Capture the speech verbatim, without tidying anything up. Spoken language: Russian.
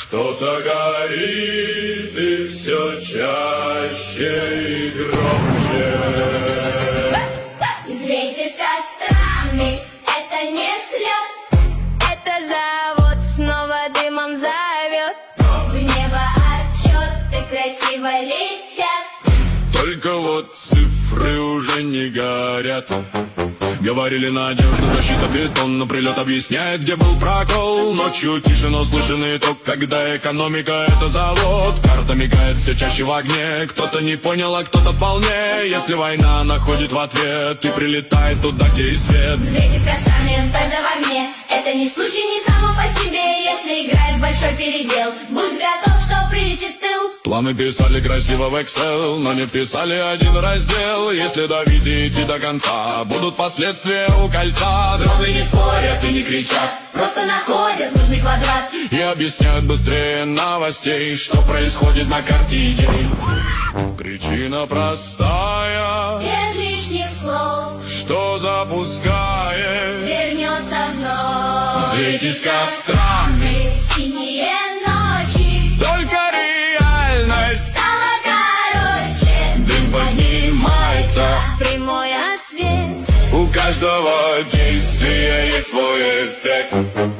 Что-то горит и все чаще и громче. Извейте с кострами, это не слет, это завод снова дымом зовет. В небо отчеты красиво летят, только вот цифры уже не горят. Говорили, надежно, защита, бетон, но прилет объясняет, где был прокол. Ночью тише, но слышен итог, когда экономика — это завод. Карта мигает все чаще в огне, кто-то не понял, а кто-то вполне. Если война находит в ответ и прилетает туда, где и свет. Извейте с кострами, НПЗ в огне, это не случай, не само по себе. Если играешь в большой передел, будь готов, что прилетит тыл. Планы писали красиво в Excel, но не писали один раздел. Если давить и идти до конца, будут последствия у кольца. Дроны не спорят и не кричат, просто находят нужный квадрат и объясняют быстрее новостей, что происходит на карте идей. Причина простая, без лишних слов, что запускает, вернется вновь. Светись кострами, синие ночи, только реальность стала короче. Дым поднимается, прямой ответ. у каждого действия есть свой эффект.